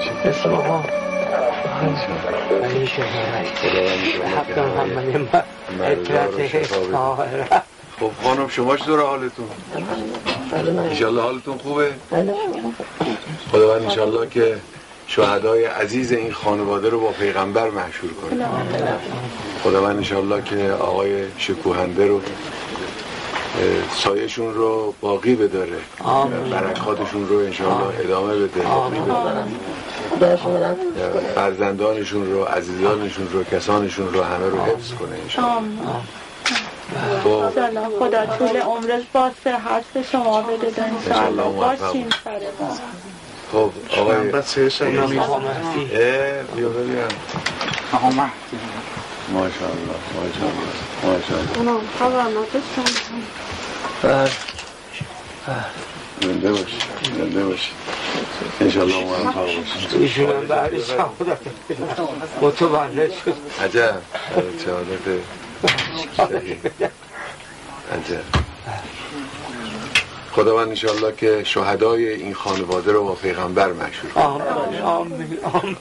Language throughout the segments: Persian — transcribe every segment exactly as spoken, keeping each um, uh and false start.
چی؟ اسم آقا ولی شما حق محمد اطلاعات طاهره. خب خانم شما چطور حالتون؟ انشالله حالتون خوبه؟ خداوند انشالله که شهدای عزیز این خانواده رو با پیغمبر محشور کنه. خداوند انشالله که آقای شکوهنده رو سایه‌شون رو باقی بداره، برکاتشون رو انشالله ادامه بده، فرزندانشون رو، عزیزانشون رو، کسانشون رو همه رو حفظ کنه انشالله. خدا طول عمرش با صحت به شما بده انشالله. باشین سر با. خب آقای بچه شما مهدی بیا ببینم. آقا مهدی ماشاءالله ماشاءالله ماشاءالله. اونم خبر نداشتم. بله زنده باشی زنده باشی انشالله موفق باشی. ایشون بعد شهادت متولد شد. عجب شهادت صحیح عجب. خداوند انشالله که شهدای این خانواده رو با پیغمبر محشور کنه. آمین آمین آمین.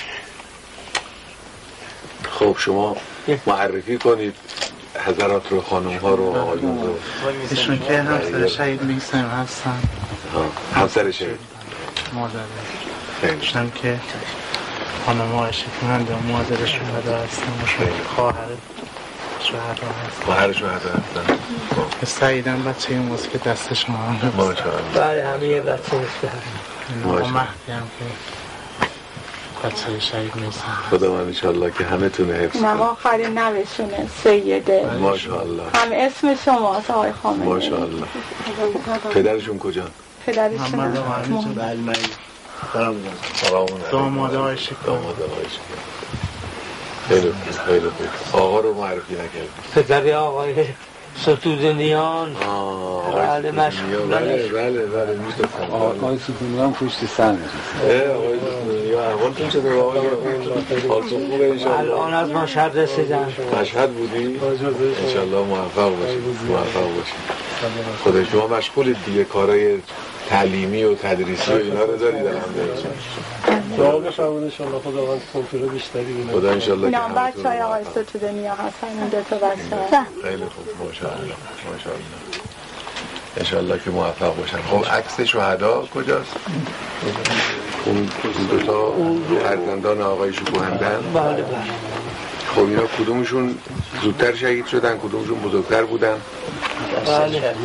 خب شما معرفی کنید حضرات رو، خانم ها رو، آقایون رو. ایشون که همسر شهید میسم هستن. همسر شهید مادره ایشون که خانم های شکوهنده و مادر شهدا هستن و خواهر شهدا هستن. خواهر شهدا هستن. سعیدم بچه این موز که دست شما هم ماشاءالله. بله همه یه بچه هستن. آقا مهدی هم که بچه شهید میسم. خدا من انشالله که همه تونه حفظ کنه. نم آخرین نوشونه سیده. ماشاءالله. هم اسم شماست آقای خامنه‌ای. ماشاءالله. پدرشون کجا؟ پدرشون بله سلام داماده های شکوه. داماده های شکوه. خیلی خوب خیلی خوب. آقا رو معرفی نکرد. پدری آقای ستودنیان. بله مشغول. بله بله بله میشناسم. آقای ستودنیان پشت سر نشسته. آقای ستودنیان احوالتون چطوره آقای؟ حالتون خوبه انشالله؟ الان از مشهد رسیدن. مشهد بودی؟ انشالله موفق باشید موفق باشید. خدا شما مشغول دیگه کارهای تعلیمی و تدریسی و اینا رو دارید الحمدلله. دعا بفرمایید انشالله خداوند کنترل بیشتری بده. خدا انشالله که همتون بچه های آقای ستودنیا هستن. این دو تا بچه ها خیلی خوب ماشاءالله ماشاءالله انشالله که موفق باشن. خب عکس شهدا کجاست؟ اون دو تا فرزندان آقای شکوهندن. بله بله. خب اینا کدومشون زودتر شهید شدن، کدومشون بزرگتر بودن؟ بله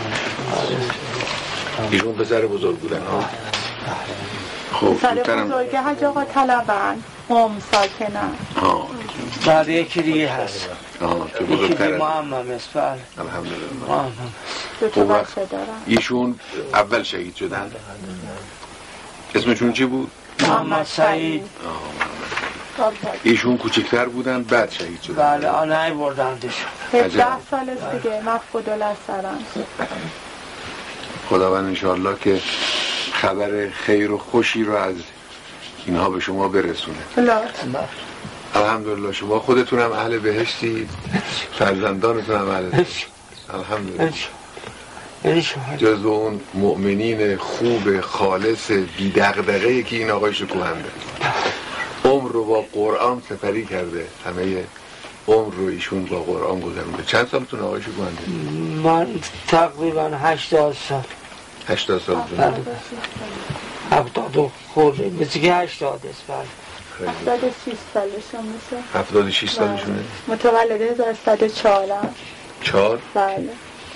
ایشون پسر بزرگ بودن ها. خب پسر زودترم بزرگ حج آقا طلبن قم ساکنن. ها بعد یکی دیگه هست. آه که یکی دیگه بزرگتر محمد است. بله الحمدلله. محمد. دو تا خب وقت بچه دارن. ایشون اول شهید شدن. اسمشون چی بود؟ محمد سعید. ایشون کوچکتر بودن بعد شهید شدن. بله آنهای بردندش. هجده سال است دیگه مفقود الاثرن. خداوند انشاءالله که خبر خیر و خوشی رو از اینها به شما برسونه. الحمدلله. شما خودتون هم اهل بهشتی، فرزندانتون هم اهل بهشت. الحمدلله. جزو اون مؤمنین خوب خالص بی دغدغه‌ای که این آقای شکوهنده عمر رو با قرآن سپری کرده. همه عمر رو ایشون با قرآن گذرونده. چند سالتون آقای شکوهنده؟ من تقریبا هشتاد سال. هشتاد سال بله هفتاد و خورده مثل که هشتاد است. بله هفتاد و شیش سالشون میشه. هفتاد و شیش سالشونه. متولد هزار و سیصد و چهار. چهار؟ بله.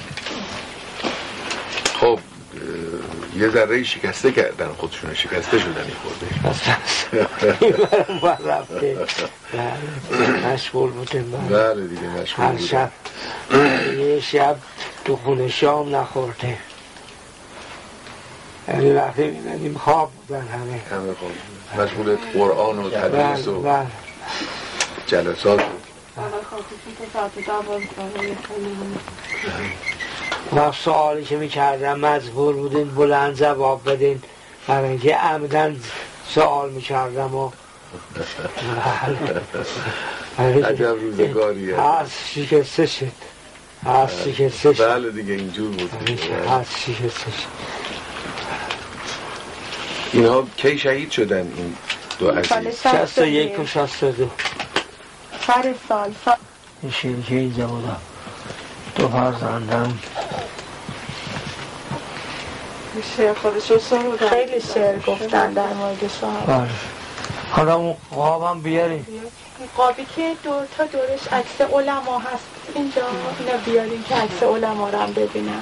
خب یه ذره شکسته کردن خودشون، شکسته شدن این خورده. این برم باید رفته. بله مشغول بودیم. بله دیگه مشغول هر بودیم. شب یه شب تو خونه شام نخورده. یعنی وقتی میدنیم خواب بودن همه همه خواب مشغول قرآن و تدریس و بله جلسات و وقت سوالی که میکردم مجبور بودین بلند جواب بدین برای اینکه عمدن سوال میکردم و عجب روزگاریه. هست شکسته شد هست شکسته شد. بله دیگه اینجور بود. هست شکسته شد. اینها کی شهید شدن این دو عزیز؟ شصت و یک و شصت و دو سر سال سال این شیر که اینجا بودم دو فرزندم شعر خودشو سرودن خیلی شعر گفتن در مورد شما. حالا اون قابم بیاریم قابی که دور تا دورش عکس علما هست اینجا اینو بیاریم که عکس علما رو هم ببینم.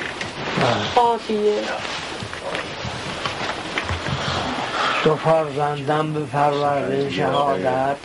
قابیه دو فرزندم به پرورده شهادت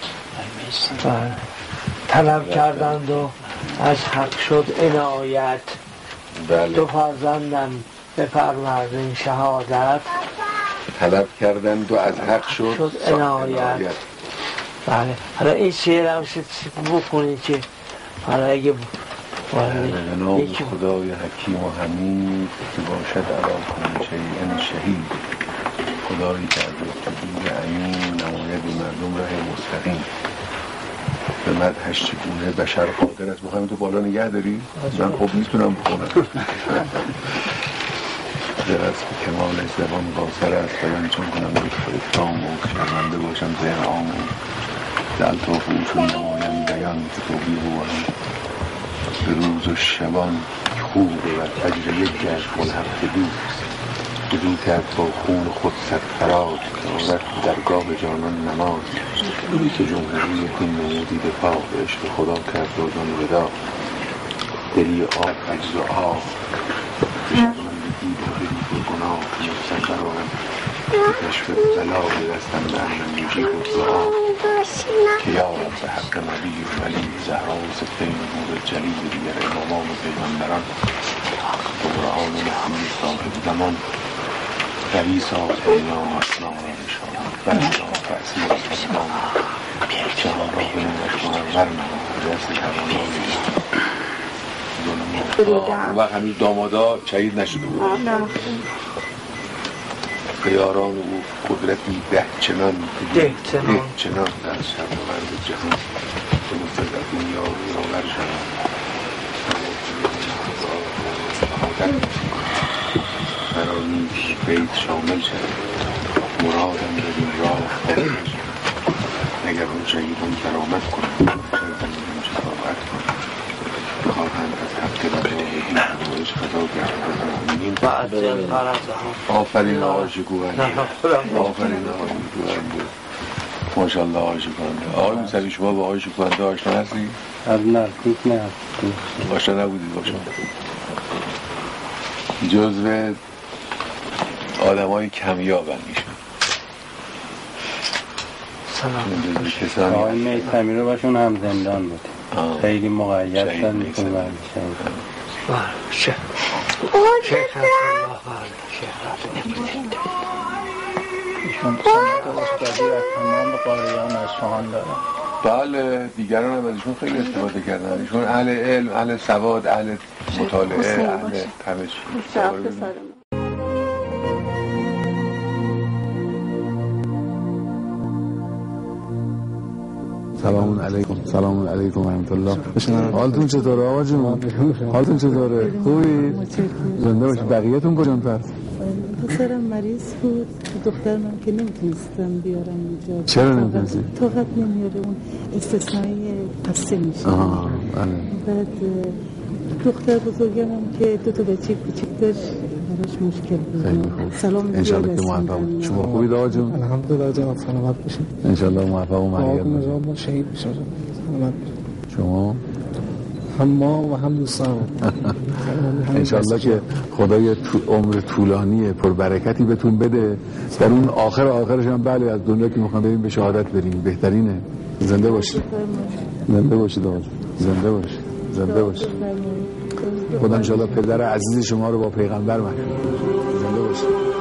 طلب کردند و از حق شد عنایت. دو فرزندم به پرورده شهادت طلب کردند و از حق شد, شد عنایت. بله حالا این شعر هم بکنید که حالا اگه نام خدای حکیم و حمید که باشد علا کن شیئن شهید. خدایی که از لطفی امین نماید مردم راه مستقیم. به مدحش چگونه بشر قادر است. میخوایم تو بالا نگه داری؟ من خب میتونم بخونم. در از کمال زبان قاصر است بیان چون کنم اکرام و شرمنده باشم زهر عام و دلطاف او چون نمایم بیان که توبیه بوانم به روز و شبان خوبه و تجر یک گشت ملحق دوست بدون کرد با خون خود صد فراز که آرد درگاه جانان نماز که جمهوری این نمودی دفاع به عشق خدا کرد روزان ودا دلی آب عجز و آب بشکنندگی با دلی پر گناه که مستن برارم کشف بلا به دستم به امن مجیب و دعا که یارد به حق نبی و ولی زهرا و سفین نور جلیل دیگر امامان و پیغمبران و قرآن محمد صاحب زمان قریسا و پیام اسلام را نشانم برشان تأثیر اسلام جهان را به نشانم ورنم دست توانایی و همین دامادا شهید نشده بود خیاران او قدرتی ده چنان ده چنان در شب و ورد جهان که مستدر دنیا رو را برشنم فرانیش بیت شامل شد مرادم بدین راه خواهد اگر اون شهیدون کرامت کنم شهیدون شفاعت کنم بخواهند از حق رضا بدین و عشق خدا گردن آفرین آقای شکوهنده آفرین آقای شکوهنده ماشاءالله آقای شکوهنده. آقای موسوی شما با آقای شکوهنده آشنا هستی؟ از نزدیک نه آشنا نبودید با شما؟ جزو آدم های کمیابن میشن. سلام جزو کسانی آقای میثمی رو باشون هم زندان بود خیلی مقید شدن میتون برمی شدن شیخ شیخ الله ایشون سنت استادی و تمام قاریان اصفهان دارن. بله دیگران هم از ایشون خیلی استفاده کردن. ایشون اهل علم، اهل سواد، اهل مطالعه، اهل همه چیز. سلام علیکم سلام علیکم و رحمت الله. حالتون چطوره آقا جون؟ حالتون چطوره؟ خوبی؟ زنده باشید. بقیه‌تون کجان پس؟ پسرم مریض بود، دختر من که نمیتونستم بیارم اینجا. چرا نمیتونستی؟ طاقت نمیاره، اون استثنایی پسته میشه. آها بله. بعد دختر بزرگم هم که دو تا بچه کوچیک داشت براش مشکل بود. خیلی خوب. سلام انشالله که موفق باشید. شما خوبید آقا جون؟ الحمدلله جناب سلامت باشید. انشالله موفق و مغیب باشید. ما شهید بشیم. سلامت باشید. شما هم ما و هم دوستان. انشالله که خدای عمر طولانی پربرکتی بهتون بده. در اون آخر آخرش هم بله از دنیا که میخوام بریم به شهادت بریم بهترینه. زنده باشید. زنده باشید آقا. زنده باشید. زنده باشید. خدا انشالله پدر عزیز شما رو با پیغمبر محکوم کنه. زنده باشید.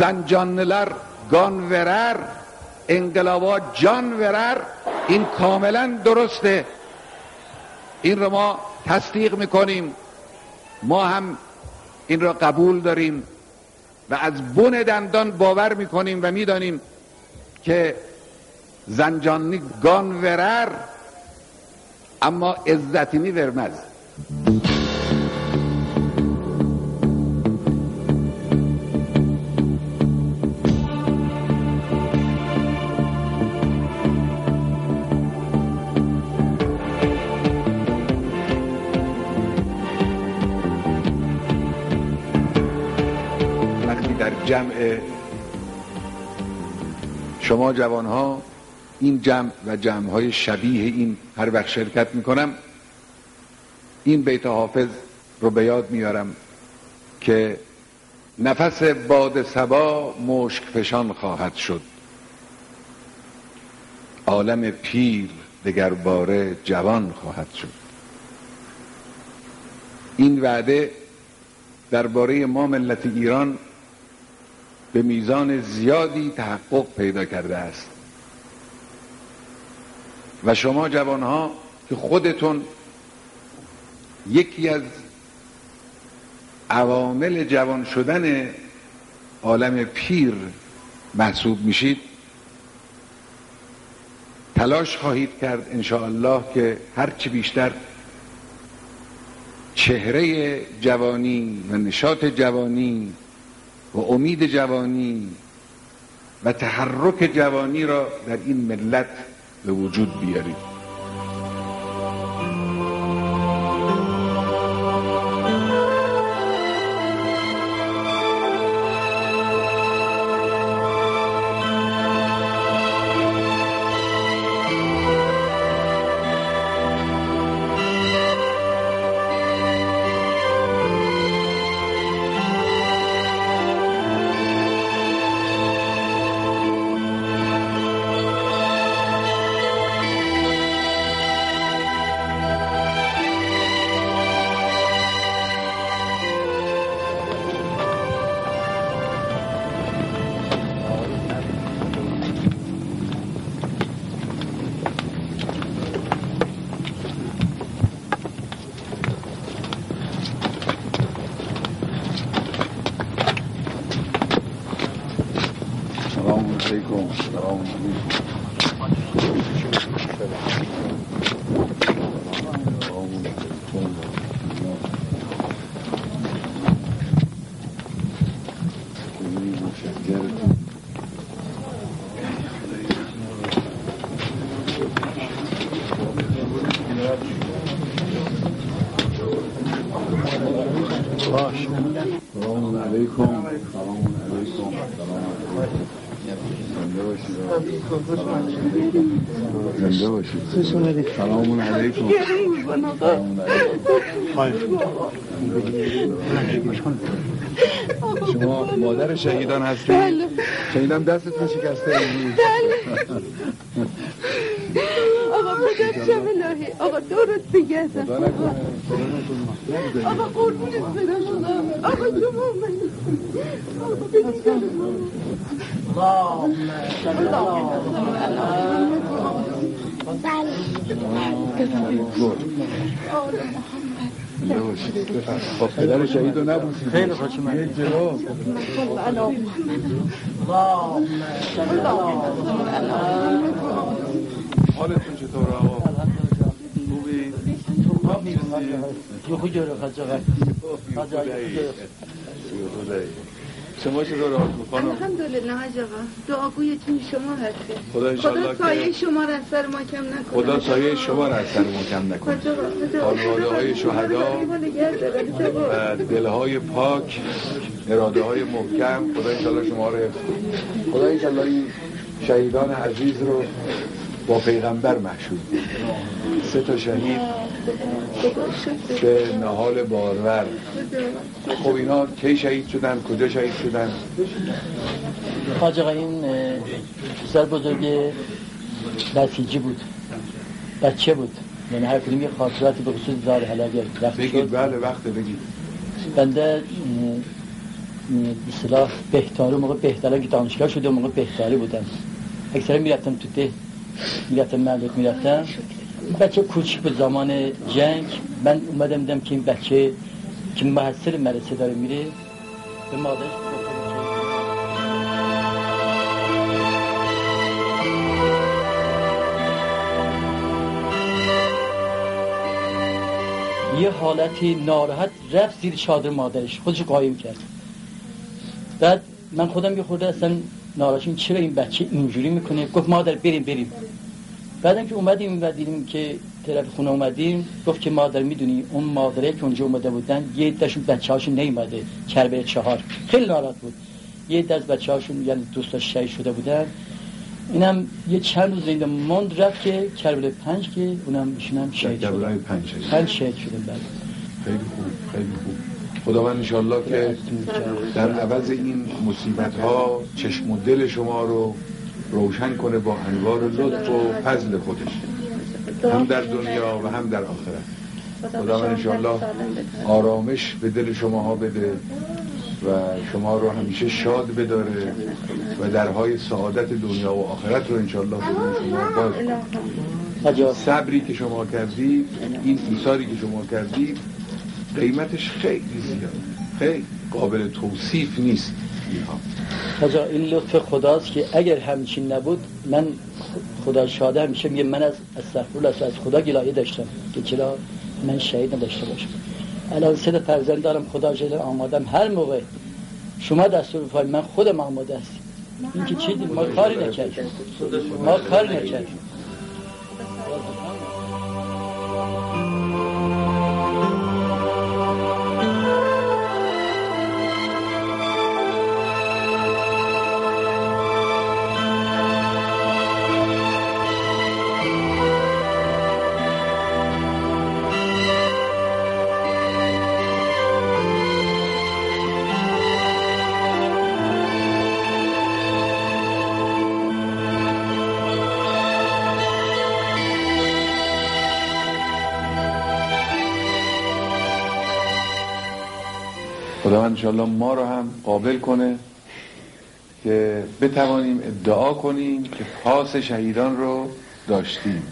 زنجانلر گان ورر انقلابا جان ورر، این کاملا درسته، این رو ما تصدیق میکنیم، ما هم این را قبول داریم و از بن دندان باور میکنیم و میدانیم که زنجانی گان ورر اما عزتینی ورمز. جمع شما جوانها این جمع و جمعهای شبیه این هر وقت شرکت میکنم، این بیت حافظ رو به یاد میارم که نفس باد صبا مشک فشان خواهد شد، عالم پیر دگر باره جوان خواهد شد. این وعده درباره ما ملت ایران به میزان زیادی تحقق پیدا کرده است و شما جوانها که خودتون یکی از عوامل جوان شدن عالم پیر محسوب میشید، تلاش خواهید کرد انشاءالله که هرچی بیشتر چهره جوانی و نشاط جوانی و امید جوانی و تحرک جوانی را در این ملت به وجود بیارید. سلام علیکم. سلام علیکم. زنده باشید. سلام علیکم. شما مادر شهیدان هستید؟ شهیدان دستتون شکسته امروز. آقا خدا شب الهی، آقا دورت بگردم، آقا قربونت برم، آقا شما من آقا بگردم. با پدر شهید رو نبوسید. خیلی خوشم یه جواب حالتون چطوره آقا؟ خوبی؟ خوبی جوره خجاقه شما چطور آقا خانم؟ الحمدلله حاج آقا، دعاگویتون شما هسته. خدا خدا سایه شما را از سر ما کم نکنه. خدا سایه شما را از سر ما کم نکنه. خانواده های شهدا و دلهای پاک، اراده های محکم، خدا انشالله شما رو حفظ کنه. خدا انشالله این شهیدان عزیز رو با پیغمبر محشور کنه. سه تا شهید به نهال بارور. خب اینا کی شهید شدن؟ کجا شهید شدن؟ حاج آقا این پسر بزرگ بسیجی بود، بچه بود، یعنی هر کدوم یه خاطراتی به خصوص زار حلاگه بگید. بله وقت بگید. بنده به اصطلاح بهتاری موقع بهتری که دانشگاه شده موقع بهتری بودن اکثرا میرفتم تو ده میرفتم مملک میرفتم بچه کوچیک به زمان جنگ من اومدم دیدم که این بچه که محصل مدرسه داره میره به مادرش یه حالتی ناراحت رفت زیر چادر مادرش خودش قایم کرد. بعد من خودم یه خورده اصلا ناراحتم چرا این بچه اینجوری میکنه. گفت مادر بریم بریم. بعدم که اومدیم و دیدیم که طرف خونه اومدیم گفت که مادر میدونی اون مادره که اونجا اومده بودن یه عده‌شون بچه‌هاشون نیومده کربلا چهار خیلی ناراحت بود. یه عده از بچه‌هاشون یعنی دوستاش شهید شده بودن. اینم یه چند روز اینجا موند رفت که کربلا پنج که اونم ایشونم شهید شد. کربلا پنج پنج شهید شدن. بعد خیلی خوب خیلی خوب. خداوند انشالله که در عوض این مصیبت ها چشم و دل شما رو روشن کنه با انوار لطف و فضل خودش هم در دنیا و هم در آخرت. خداوند انشالله آرامش به دل شما ها بده و شما رو همیشه شاد بداره و درهای سعادت دنیا و آخرت رو انشالله به شما باز کنه. صبری که شما کردید این ایثاری که شما کردید قیمتش خیلی زیاد خیلی قابل توصیف نیست. حاجا این لطف خداست که اگر همچین نبود من خدا شاده همیشه میگه من از استغفرالله از خدا گلایه داشتم که چرا من شهید نداشته باشم. الان سه فرزند دارم خدا جل آمادم هر موقع شما دستور بفرمایید من خودم آماده هستم. این که چیزی ما کاری نکردیم ما کاری نکردیم. خداوند انشالله ما رو هم قابل کنه که بتوانیم ادعا کنیم که پاس شهیدان رو داشتیم،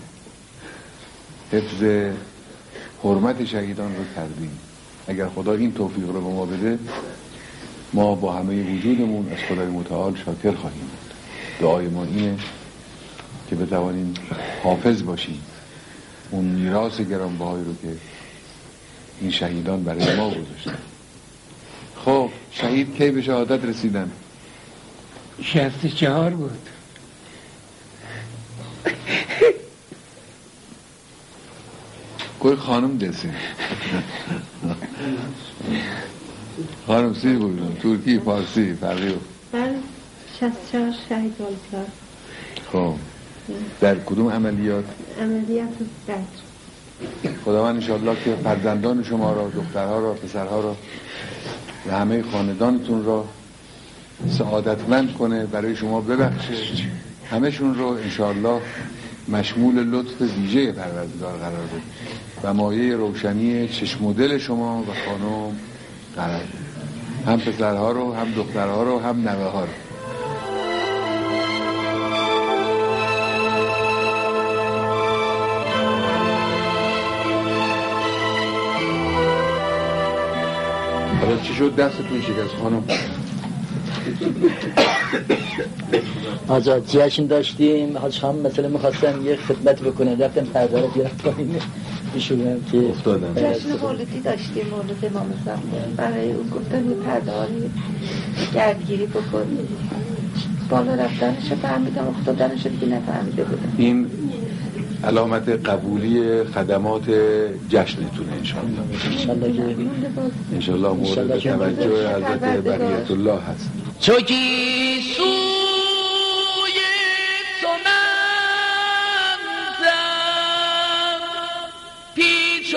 حفظ حرمت شهیدان رو کردیم. اگر خدا این توفیق رو به ما بده ما با همه وجودمون از خدای متعال شاکر خواهیم بود. دعای ما اینه که بتوانیم حافظ باشیم اون میراث گرانبهایی رو که این شهیدان برای ما گذاشتن. خب شهید کی به شهادت رسیدن؟ شصت و چهار بود. کوئی خانم دسین خانم سی بودن ترکی فارسی فرقی بود. من شصت و چهار شهید والدار. خب در کدوم عملیات؟ عملیات بدر. خداوند انشاءالله که فرزندان شما را، دخترها را، پسرها را و همه خاندانتون را سعادتمند کنه، برای شما ببخشه، همهشون رو انشاءالله مشمول لطف ویژه پروردگار قرار بده و مایه روشنی چشم و دل شما و خانم قرار بده، هم پسرها رو، هم دخترها رو، هم نوه ها رو. حالا چی شد دستتون شکست خانم؟ آجا جشن داشتیم، حاج خانم مثلا میخواستم یه خدمت بکنه، رفتم پرده رو بیارم پایین ایشون که افتادن. جشن مولدی داشتیم، مولد امام زمان، برای اون گفتن یه پرده ها گردگیری بکنیم. بالا رفتنش فهمیدم، افتادنش دیگه نفهمیده بودم. این علامت قبولی خدمات جشنتونه انشاءالله. انشاءالله انشاءالله مورد توجه حضرت بقیت الله هست. چوکی سوی سنندم پیچ و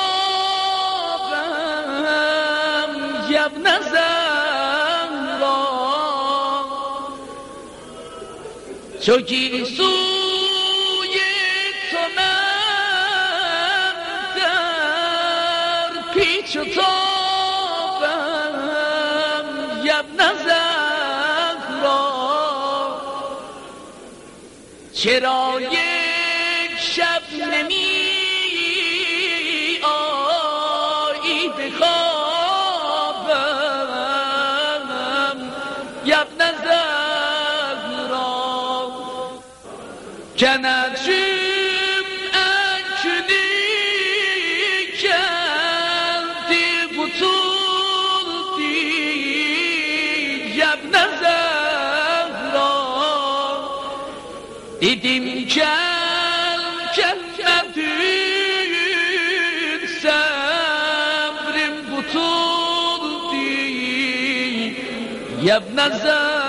تابم یب نزم را چوکی سوی پیچ و تابم ابن زهرا چرا یک شب نمی آیی به خوابم ابن زهرا کنجم اکنی کردی بطولتی ابن زهرا دیدیم کل کلمتین صبرم بطولتی ابن زهرا